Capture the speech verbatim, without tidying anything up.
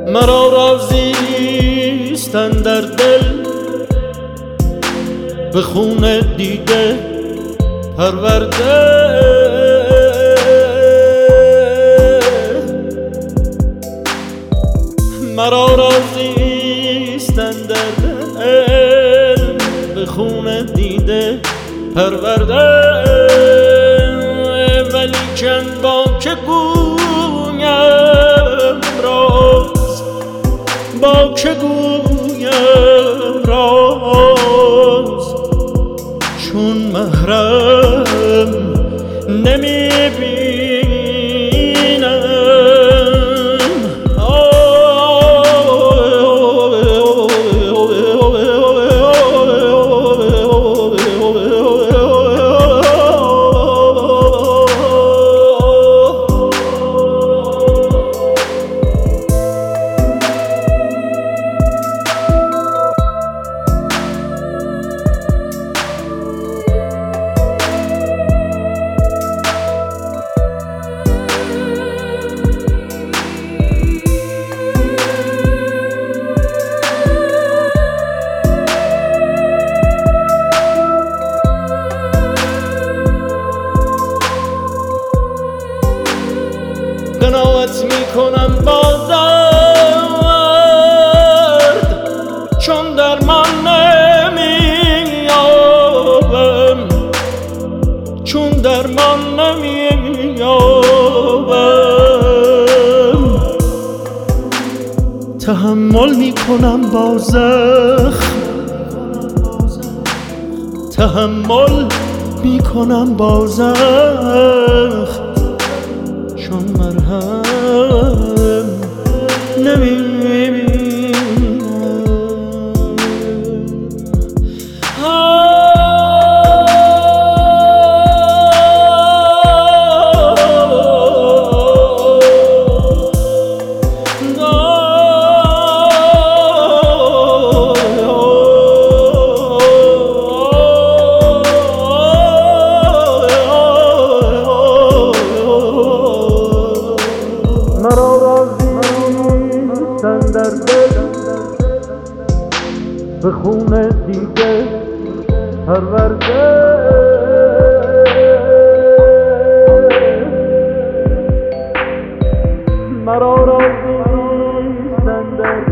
مرا رازیستن در دل به خون دیده پرورده. مرا رازیستن در دل به خون دیده پرورده. ولیکن با که گویم راز، با که گویم راز، چون محرم نمیبینم. قناعت میکنم با درد، چون درمان نمییابم، چون درمان نمییابم. تحمل میکنم با زخم، تحمل میکنم با زخم، چون مرهم نمیبینم. در دل به خون دیده پرورده. مرا رازیستن در